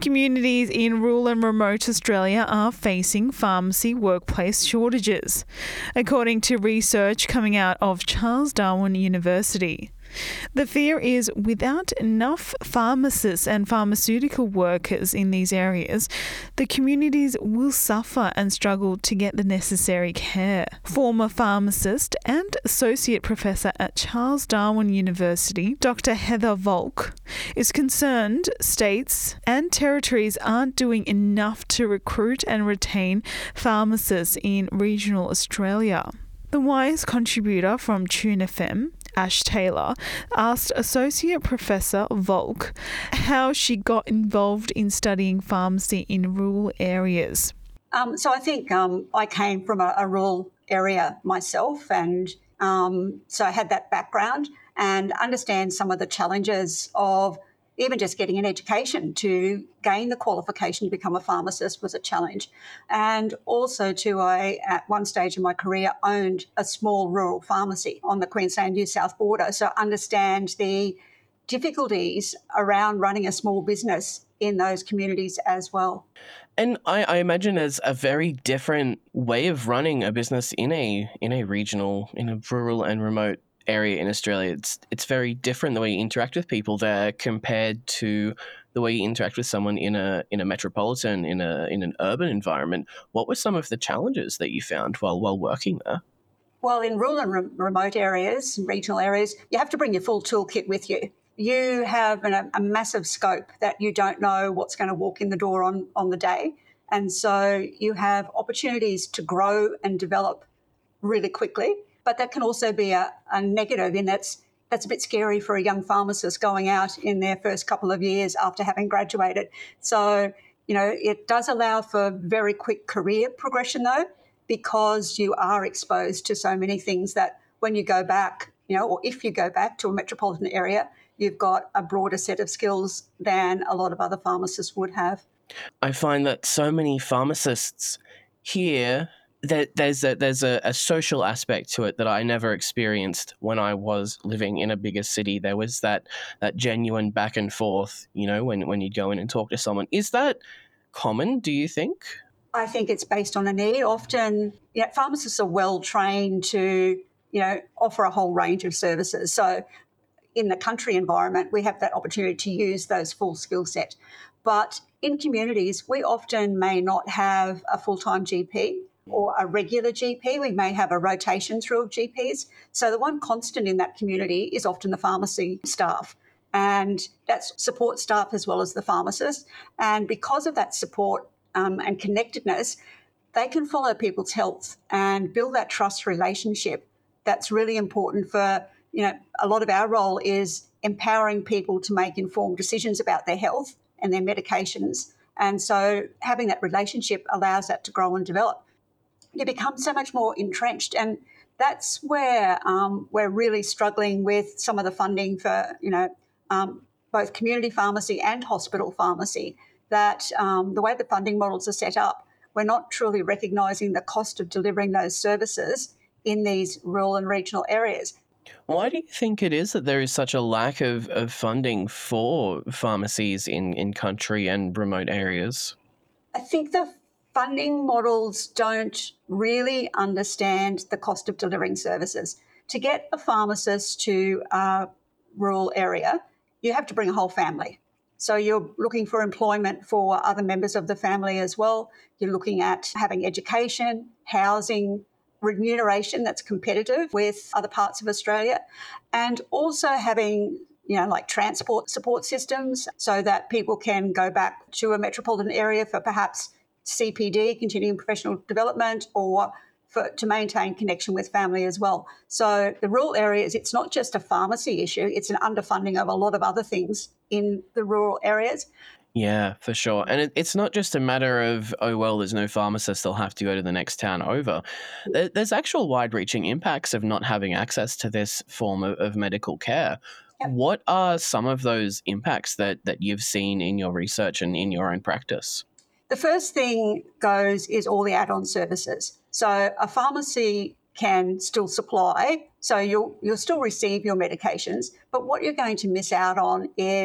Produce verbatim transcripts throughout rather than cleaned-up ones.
Communities in rural and remote Australia are facing pharmacy workplace shortages, according to research coming out of Charles Darwin University. The fear is without enough pharmacists and pharmaceutical workers in these areas, the communities will suffer and struggle to get the necessary care. Former pharmacist and associate professor at Charles Darwin University, Doctor Heather Volk, is concerned states and territories aren't doing enough to recruit and retain pharmacists in regional Australia. The Wise contributor from Tune F M, Ash Taylor, asked Associate Professor Volk how she got involved in studying pharmacy in rural areas. Um, so I think um, I came from a, a rural area myself, and um, so I had that background and understand some of the challenges of even just getting an education to gain the qualification to become a pharmacist was a challenge. And also too, I, at one stage in my career, owned a small rural pharmacy on the Queensland-New South border. So I understand the difficulties around running a small business in those communities as well. And I, I imagine it's a very different way of running a business in a in a regional, in a rural and remote area in Australia. It's it's very different the way you interact with people there compared to the way you interact with someone in a in a metropolitan, in a in an urban environment. What were some of the challenges that you found while while working there? Well, in rural and re- remote areas, regional areas, you have to bring your full toolkit with you. You have an, a massive scope that you don't know what's going to walk in the door on, on the day. And so you have opportunities to grow and develop really quickly. But that can also be a, a negative in that's that's a bit scary for a young pharmacist going out in their first couple of years after having graduated. So, you know, it does allow for very quick career progression though, because you are exposed to so many things that when you go back, you know, or if you go back to a metropolitan area, you've got a broader set of skills than a lot of other pharmacists would have. I find that so many pharmacists here, that there's a, there's a, a social aspect to it that I never experienced when I was living in a bigger city. There was that that genuine back and forth, you know, when, when you'd go in and talk to someone. Is that common, do you think? I think it's based on a need. Often, you know, pharmacists are well trained to, you know, offer a whole range of services. So in the country environment, we have that opportunity to use those full skill set. But in communities, we often may not have a full-time G P or a regular G P. We may have a rotation through of G Ps. So the one constant in that community is often the pharmacy staff. And that's support staff as well as the pharmacist. And because of that support um, and connectedness, they can follow people's health and build that trust relationship. That's really important for, you know, a lot of our role is empowering people to make informed decisions about their health and their medications. And so having that relationship allows that to grow and develop. You become so much more entrenched, and that's where um, we're really struggling with some of the funding for, you know, um, both community pharmacy and hospital pharmacy, that um, the way the funding models are set up, we're not truly recognising the cost of delivering those services in these rural and regional areas. Why do you think it is that there is such a lack of, of funding for pharmacies in, in country and remote areas? I think the funding models don't really understand the cost of delivering services. To get a pharmacist to a rural area, you have to bring a whole family. So you're looking for employment for other members of the family as well. You're looking at having education, housing, remuneration that's competitive with other parts of Australia, and also having, you know, like transport support systems so that people can go back to a metropolitan area for perhaps C P D, continuing professional development, or for, to maintain connection with family as well. So the rural areas, it's not just a pharmacy issue, it's an underfunding of a lot of other things in the rural areas. Yeah, for sure. And it, it's not just a matter of, oh, well, there's no pharmacist, they'll have to go to the next town over. There, there's actual wide-reaching impacts of not having access to this form of, of medical care. Yep. What are some of those impacts that, that you've seen in your research and in your own practice? The first thing goes is all the add-on services. So a pharmacy can still supply, so you'll you'll still receive your medications, but what you're going to miss out on is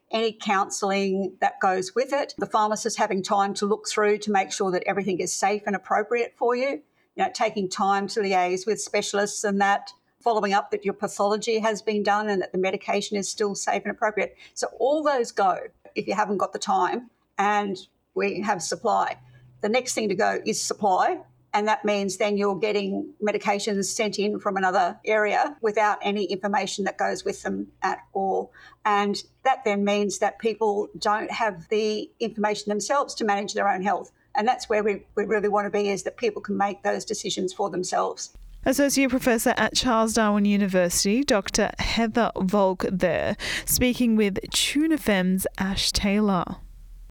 any counselling that goes with it, the pharmacist having time to look through to make sure that everything is safe and appropriate for you, you know, taking time to liaise with specialists and that, following up that your pathology has been done and that the medication is still safe and appropriate. So all those go if you haven't got the time and we have supply. The next thing to go is supply, and that means then you're getting medications sent in from another area without any information that goes with them at all. And that then means that people don't have the information themselves to manage their own health. And that's where we, we really want to be, is that people can make those decisions for themselves. Associate Professor at Charles Darwin University, Doctor Heather Volk there, speaking with Tune F M's Ash Taylor.